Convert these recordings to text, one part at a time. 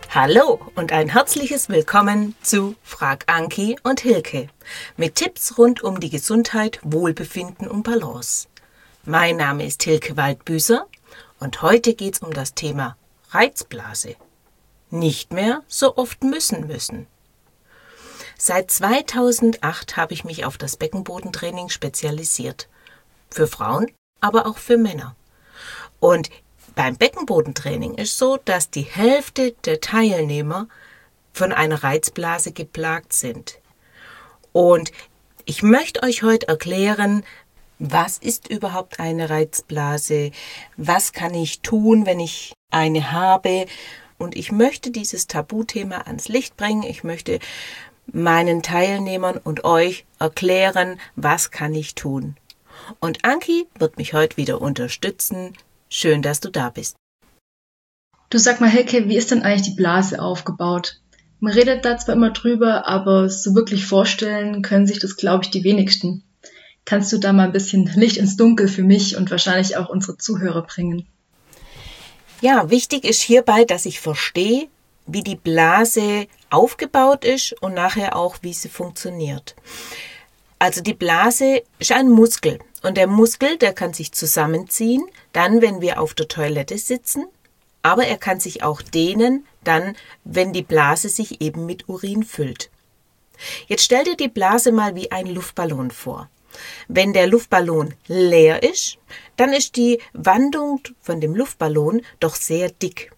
Hallo und ein herzliches Willkommen zu Frag Anki und Hilke mit Tipps rund um die Gesundheit, Wohlbefinden und Balance. Mein Name ist Hilke Waldbüßer und heute geht es um das Thema Reizblase. Nicht mehr so oft müssen. Seit 2008 habe ich mich auf das Beckenbodentraining spezialisiert. Für Frauen, aber auch für Männer. Und beim Beckenbodentraining ist so, dass die Hälfte der Teilnehmer von einer Reizblase geplagt sind. Und ich möchte euch heute erklären, was ist überhaupt eine Reizblase? Was kann ich tun, wenn ich eine habe? Und ich möchte dieses Tabuthema ans Licht bringen. Ich möchte meinen Teilnehmern und euch erklären, was kann ich tun. Und Anki wird mich heute wieder unterstützen. Schön, dass du da bist. Du, sag mal, Hilke, wie ist denn eigentlich die Blase aufgebaut? Man redet da zwar immer drüber, aber so wirklich vorstellen können sich das, glaube ich, die wenigsten. Kannst du da mal ein bisschen Licht ins Dunkel für mich und wahrscheinlich auch unsere Zuhörer bringen? Ja, wichtig ist hierbei, dass ich verstehe, wie die Blase aufgebaut ist und nachher auch, wie sie funktioniert. Also die Blase ist ein Muskel und der Muskel, der kann sich zusammenziehen, dann, wenn wir auf der Toilette sitzen, aber er kann sich auch dehnen, dann, wenn die Blase sich eben mit Urin füllt. Jetzt stell dir die Blase mal wie ein Luftballon vor. Wenn der Luftballon leer ist, dann ist die Wandung von dem Luftballon doch sehr dick.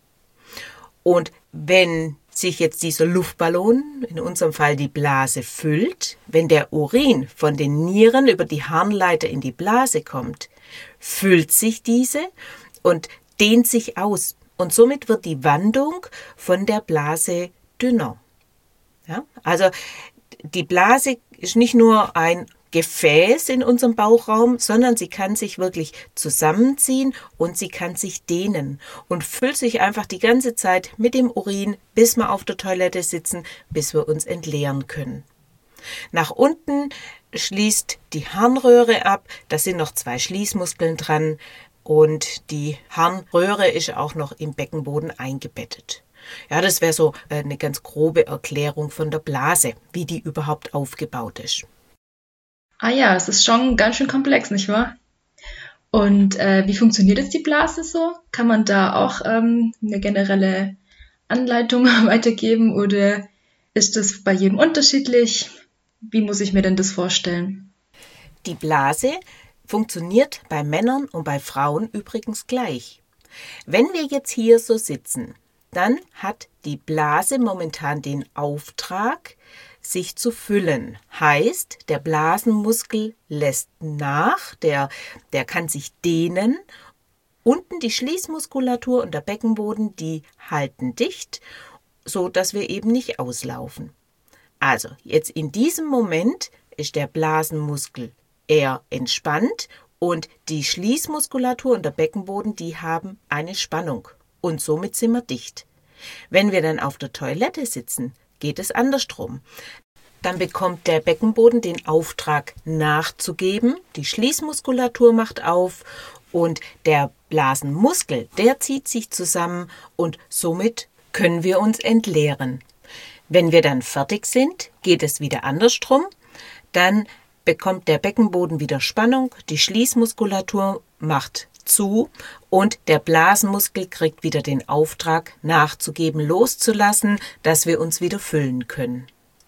Und wenn sich jetzt dieser Luftballon, in unserem Fall die Blase, füllt, wenn der Urin von den Nieren über die Harnleiter in die Blase kommt, füllt sich diese und dehnt sich aus. Und somit wird die Wandung von der Blase dünner. Ja? Also die Blase ist nicht nur ein Gefäß in unserem Bauchraum, sondern sie kann sich wirklich zusammenziehen und sie kann sich dehnen und füllt sich einfach die ganze Zeit mit dem Urin, bis wir auf der Toilette sitzen, bis wir uns entleeren können. Nach unten schließt die Harnröhre ab, da sind noch 2 Schließmuskeln dran und die Harnröhre ist auch noch im Beckenboden eingebettet. Ja, das wäre so eine ganz grobe Erklärung von der Blase, wie die überhaupt aufgebaut ist. Ah ja, es ist schon ganz schön komplex, nicht wahr? Und wie funktioniert jetzt die Blase so? Kann man da auch eine generelle Anleitung weitergeben oder ist das bei jedem unterschiedlich? Wie muss ich mir denn das vorstellen? Die Blase funktioniert bei Männern und bei Frauen übrigens gleich. Wenn wir jetzt hier so sitzen, dann hat die Blase momentan den Auftrag, sich zu füllen. Heißt, der Blasenmuskel lässt nach, der kann sich dehnen. Unten die Schließmuskulatur und der Beckenboden, die halten dicht, so dass wir eben nicht auslaufen. Also, jetzt in diesem Moment ist der Blasenmuskel eher entspannt und die Schließmuskulatur und der Beckenboden, die haben eine Spannung und somit sind wir dicht. Wenn wir dann auf der Toilette sitzen, geht es andersrum. Dann bekommt der Beckenboden den Auftrag nachzugeben, die Schließmuskulatur macht auf und der Blasenmuskel, der zieht sich zusammen und somit können wir uns entleeren. Wenn wir dann fertig sind, geht es wieder andersrum, dann bekommt der Beckenboden wieder Spannung, die Schließmuskulatur macht zu und der Blasenmuskel kriegt wieder den Auftrag nachzugeben, loszulassen, dass wir uns wieder füllen können.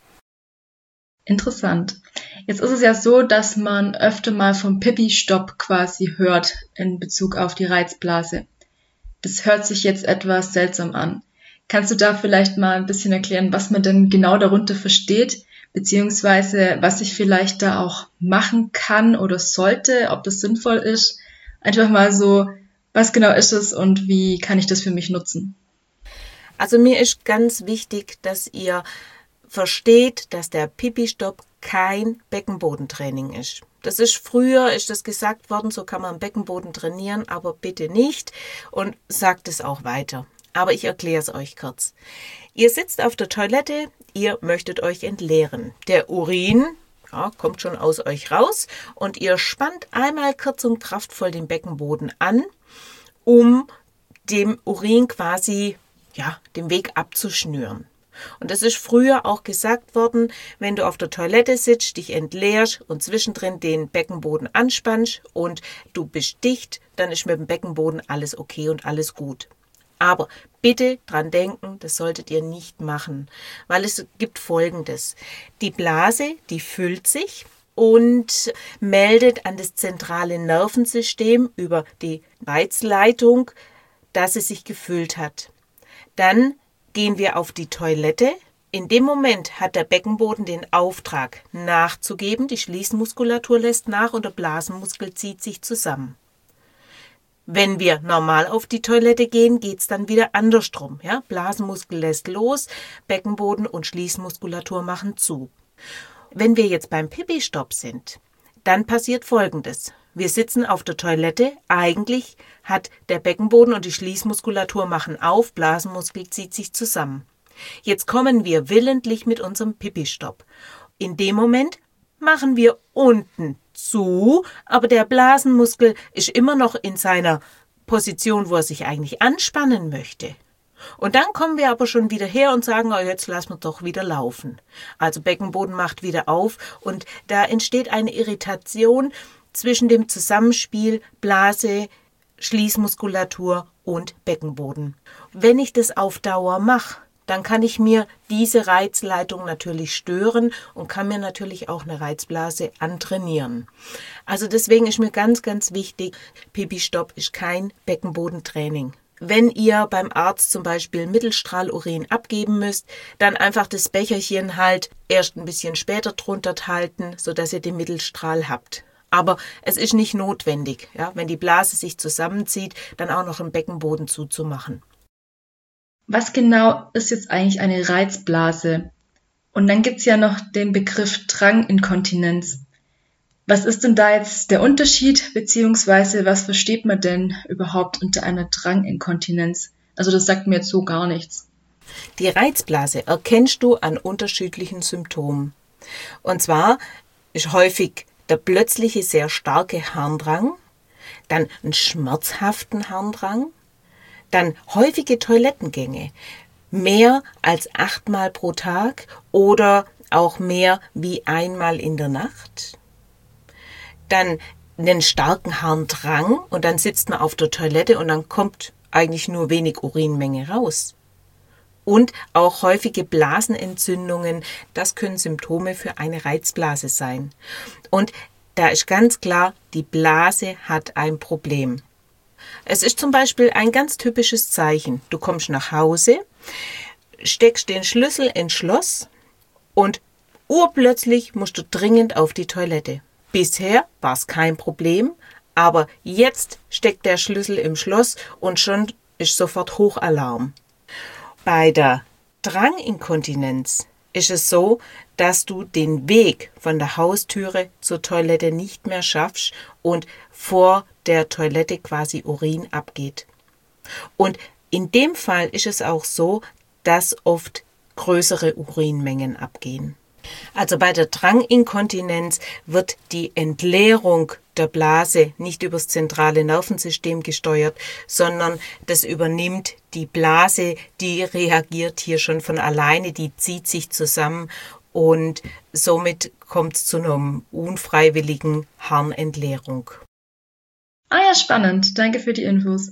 Interessant. Jetzt ist es ja so, dass man öfter mal vom Pipi-Stopp quasi hört in Bezug auf die Reizblase. Das hört sich jetzt etwas seltsam an. Kannst du da vielleicht mal ein bisschen erklären, was man denn genau darunter versteht, beziehungsweise was ich vielleicht da auch machen kann oder sollte, ob das sinnvoll ist? Einfach mal so, was genau ist es und wie kann ich das für mich nutzen? Also mir ist ganz wichtig, dass ihr versteht, dass der Pipi-Stopp kein Beckenbodentraining ist. Das ist früher, ist das gesagt worden, so kann man Beckenboden trainieren, aber bitte nicht und sagt es auch weiter. Aber ich erkläre es euch kurz. Ihr sitzt auf der Toilette, ihr möchtet euch entleeren. Der Urin kommt schon aus euch raus und ihr spannt einmal kurz und kraftvoll den Beckenboden an, um dem Urin quasi den Weg abzuschnüren. Und das ist früher auch gesagt worden, wenn du auf der Toilette sitzt, dich entleerst und zwischendrin den Beckenboden anspannst und du bist dicht, dann ist mit dem Beckenboden alles okay und alles gut. Aber bitte dran denken, das solltet ihr nicht machen, weil es gibt Folgendes. Die Blase, die füllt sich und meldet an das zentrale Nervensystem über die Reizleitung, dass es sich gefüllt hat. Dann gehen wir auf die Toilette. In dem Moment hat der Beckenboden den Auftrag nachzugeben, die Schließmuskulatur lässt nach und der Blasenmuskel zieht sich zusammen. Wenn wir normal auf die Toilette gehen, geht es dann wieder andersrum. Ja? Blasenmuskel lässt los, Beckenboden und Schließmuskulatur machen zu. Wenn wir jetzt beim Pipi-Stopp sind, dann passiert Folgendes. Wir sitzen auf der Toilette, eigentlich hat der Beckenboden und die Schließmuskulatur machen auf, Blasenmuskel zieht sich zusammen. Jetzt kommen wir willentlich mit unserem Pipi-Stopp. In dem Moment machen wir unten zu, aber der Blasenmuskel ist immer noch in seiner Position, wo er sich eigentlich anspannen möchte. Und dann kommen wir aber schon wieder her und sagen, jetzt lassen wir doch wieder laufen. Also Beckenboden macht wieder auf und da entsteht eine Irritation zwischen dem Zusammenspiel Blase, Schließmuskulatur und Beckenboden. Wenn ich das auf Dauer mache, dann kann ich mir diese Reizleitung natürlich stören und kann mir natürlich auch eine Reizblase antrainieren. Also deswegen ist mir ganz, ganz wichtig, Pipi-Stopp ist kein Beckenbodentraining. Wenn ihr beim Arzt zum Beispiel Mittelstrahlurin abgeben müsst, dann einfach das Becherchen halt erst ein bisschen später drunter halten, sodass ihr den Mittelstrahl habt. Aber es ist nicht notwendig, wenn die Blase sich zusammenzieht, dann auch noch im Beckenboden zuzumachen. Was genau ist jetzt eigentlich eine Reizblase? Und dann gibt's ja noch den Begriff Dranginkontinenz. Was ist denn da jetzt der Unterschied, beziehungsweise was versteht man denn überhaupt unter einer Dranginkontinenz? Also das sagt mir jetzt so gar nichts. Die Reizblase erkennst du an unterschiedlichen Symptomen. Und zwar ist häufig der plötzliche, sehr starke Harndrang, dann einen schmerzhaften Harndrang, dann häufige Toilettengänge, mehr als 8-mal pro Tag oder auch mehr wie einmal in der Nacht, dann einen starken Harndrang und dann sitzt man auf der Toilette und dann kommt eigentlich nur wenig Urinmenge raus. Und auch häufige Blasenentzündungen, das können Symptome für eine Reizblase sein. Und da ist ganz klar, die Blase hat ein Problem. Es ist zum Beispiel ein ganz typisches Zeichen. Du kommst nach Hause, steckst den Schlüssel ins Schloss und urplötzlich musst du dringend auf die Toilette. Bisher war es kein Problem, aber jetzt steckt der Schlüssel im Schloss und schon ist sofort Hochalarm. Bei der Dranginkontinenz ist es so, dass du den Weg von der Haustüre zur Toilette nicht mehr schaffst und vor der Toilette quasi Urin abgeht. Und in dem Fall ist es auch so, dass oft größere Urinmengen abgehen. Also bei der Dranginkontinenz wird die Entleerung der Blase nicht übers zentrale Nervensystem gesteuert, sondern das übernimmt die Blase, die reagiert hier schon von alleine, die zieht sich zusammen und somit kommt es zu einer unfreiwilligen Harnentleerung. Ja, spannend. Danke für die Infos.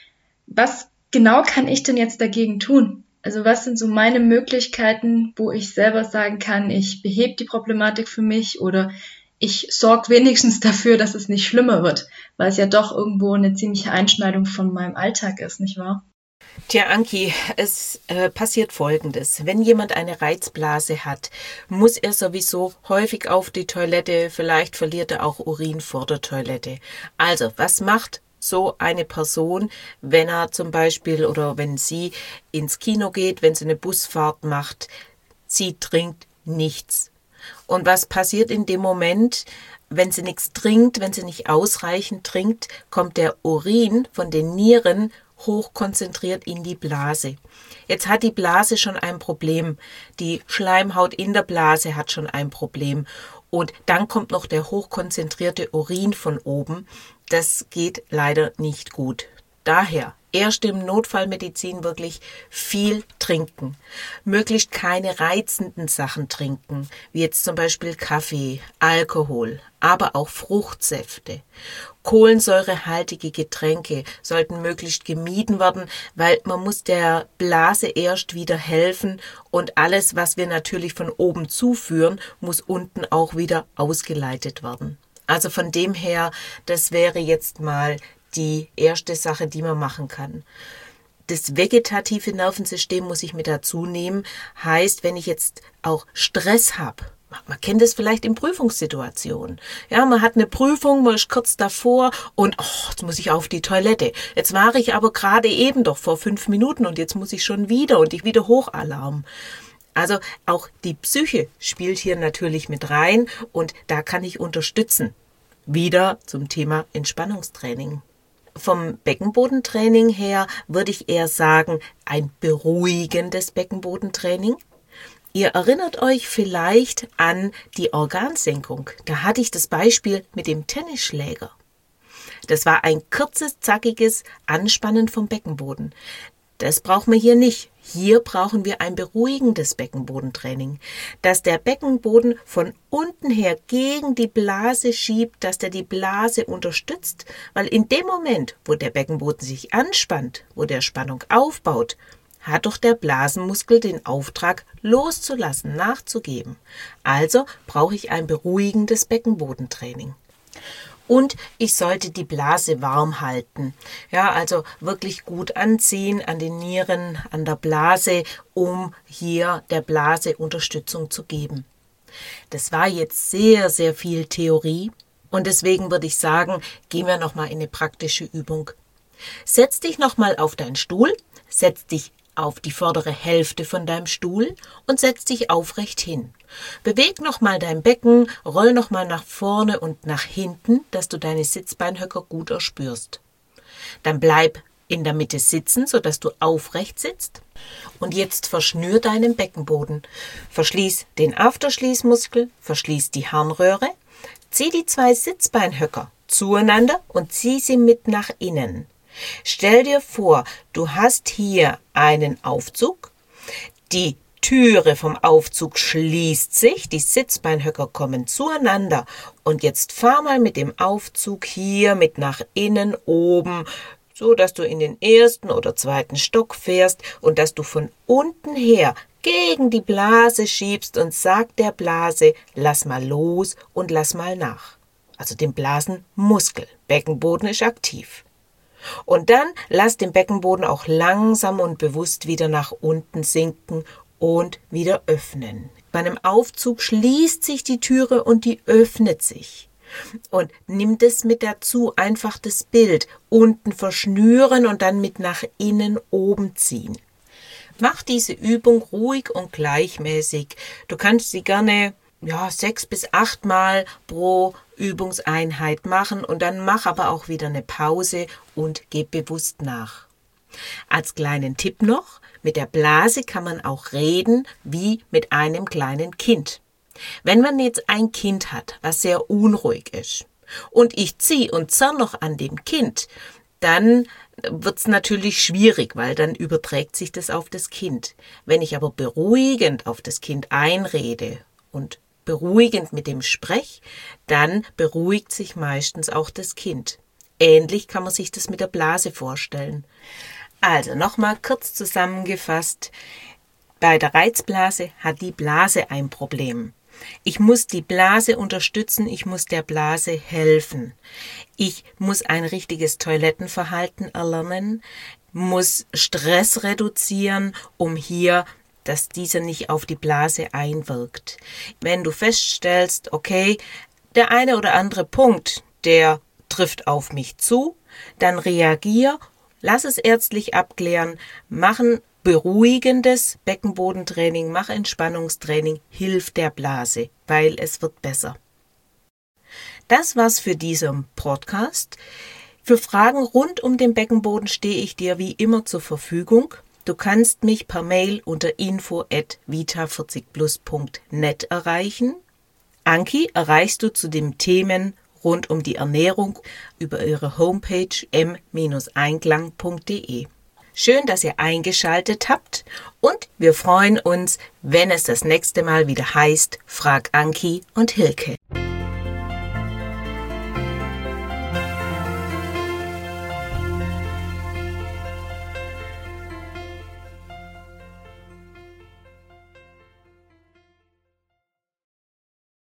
Was genau kann ich denn jetzt dagegen tun? Also was sind so meine Möglichkeiten, wo ich selber sagen kann, ich behebe die Problematik für mich oder ich sorge wenigstens dafür, dass es nicht schlimmer wird, weil es ja doch irgendwo eine ziemliche Einschneidung von meinem Alltag ist, nicht wahr? Tja, Anki, es passiert Folgendes. Wenn jemand eine Reizblase hat, muss er sowieso häufig auf die Toilette, vielleicht verliert er auch Urin vor der Toilette. Also, was macht so eine Person, wenn er zum Beispiel oder wenn sie ins Kino geht, wenn sie eine Busfahrt macht, sie trinkt nichts. Und was passiert in dem Moment, wenn sie nichts trinkt, wenn sie nicht ausreichend trinkt, kommt der Urin von den Nieren hochkonzentriert in die Blase. Jetzt hat die Blase schon ein Problem. Die Schleimhaut in der Blase hat schon ein Problem. Und dann kommt noch der hochkonzentrierte Urin von oben. Das geht leider nicht gut. Daher erst im Notfallmedizin wirklich viel trinken. Möglichst keine reizenden Sachen trinken, wie jetzt zum Beispiel Kaffee, Alkohol, aber auch Fruchtsäfte. Kohlensäurehaltige Getränke sollten möglichst gemieden werden, weil man muss der Blase erst wieder helfen und alles, was wir natürlich von oben zuführen, muss unten auch wieder ausgeleitet werden. Also von dem her, das wäre jetzt mal die erste Sache, die man machen kann. Das vegetative Nervensystem muss ich mit dazu nehmen. Heißt, wenn ich jetzt auch Stress habe, man kennt es vielleicht in Prüfungssituationen. Ja, man hat eine Prüfung, man ist kurz davor und jetzt muss ich auf die Toilette. Jetzt war ich aber gerade eben doch vor 5 Minuten und jetzt muss ich schon wieder und ich wieder Hochalarm. Also auch die Psyche spielt hier natürlich mit rein und da kann ich unterstützen. Wieder zum Thema Entspannungstraining. Vom Beckenbodentraining her würde ich eher sagen, ein beruhigendes Beckenbodentraining. Ihr erinnert euch vielleicht an die Organsenkung. Da hatte ich das Beispiel mit dem Tennisschläger. Das war ein kurzes, zackiges Anspannen vom Beckenboden. Das brauchen wir hier nicht. Hier brauchen wir ein beruhigendes Beckenbodentraining, dass der Beckenboden von unten her gegen die Blase schiebt, dass der die Blase unterstützt, weil in dem Moment, wo der Beckenboden sich anspannt, wo der Spannung aufbaut, hat doch der Blasenmuskel den Auftrag loszulassen, nachzugeben. Also brauche ich ein beruhigendes Beckenbodentraining. Und ich sollte die Blase warm halten. Ja, also wirklich gut anziehen an den Nieren, an der Blase, um hier der Blase Unterstützung zu geben. Das war jetzt sehr, sehr viel Theorie und deswegen würde ich sagen, gehen wir nochmal in eine praktische Übung. Setz dich nochmal auf deinen Stuhl, setz dich auf die vordere Hälfte von deinem Stuhl und setz dich aufrecht hin. Beweg nochmal dein Becken, roll nochmal nach vorne und nach hinten, dass du deine Sitzbeinhöcker gut erspürst. Dann bleib in der Mitte sitzen, sodass du aufrecht sitzt. Und jetzt verschnür deinen Beckenboden. Verschließ den Afterschließmuskel, verschließ die Harnröhre, zieh die 2 Sitzbeinhöcker zueinander und zieh sie mit nach innen. Stell dir vor, du hast hier einen Aufzug, die Türe vom Aufzug schließt sich, die Sitzbeinhöcker kommen zueinander und jetzt fahr mal mit dem Aufzug hier mit nach innen oben, so dass du in den 1. oder 2. Stock fährst und dass du von unten her gegen die Blase schiebst und sag der Blase, lass mal los und lass mal nach. Also den Blasenmuskel, Beckenboden ist aktiv. Und dann lass den Beckenboden auch langsam und bewusst wieder nach unten sinken und wieder öffnen. Bei einem Aufzug schließt sich die Türe und die öffnet sich. Und nimm das mit dazu, einfach das Bild unten verschnüren und dann mit nach innen oben ziehen. Mach diese Übung ruhig und gleichmäßig. Du kannst sie gerne 6 bis 8 Mal pro Übungseinheit machen und dann mach aber auch wieder eine Pause und geh bewusst nach. Als kleinen Tipp noch, mit der Blase kann man auch reden wie mit einem kleinen Kind. Wenn man jetzt ein Kind hat, was sehr unruhig ist und ich ziehe und zerr noch an dem Kind, dann wird's natürlich schwierig, weil dann überträgt sich das auf das Kind. Wenn ich aber beruhigend auf das Kind einrede und beruhigend mit dem spreche, dann beruhigt sich meistens auch das Kind. Ähnlich kann man sich das mit der Blase vorstellen. Also nochmal kurz zusammengefasst, bei der Reizblase hat die Blase ein Problem. Ich muss die Blase unterstützen, ich muss der Blase helfen. Ich muss ein richtiges Toilettenverhalten erlernen, muss Stress reduzieren, um hier, dass dieser nicht auf die Blase einwirkt. Wenn du feststellst, okay, der eine oder andere Punkt, der trifft auf mich zu, dann reagier, lass es ärztlich abklären, machen beruhigendes Beckenbodentraining, mach Entspannungstraining, hilft der Blase, weil es wird besser. Das war's für diesen Podcast. Für Fragen rund um den Beckenboden stehe ich dir wie immer zur Verfügung. Du kannst mich per Mail unter info@vita40plus.net erreichen. Anki erreichst du zu den Themen rund um die Ernährung über ihre Homepage m-einklang.de. Schön, dass ihr eingeschaltet habt und wir freuen uns, wenn es das nächste Mal wieder heißt, Frag Anki und Hilke.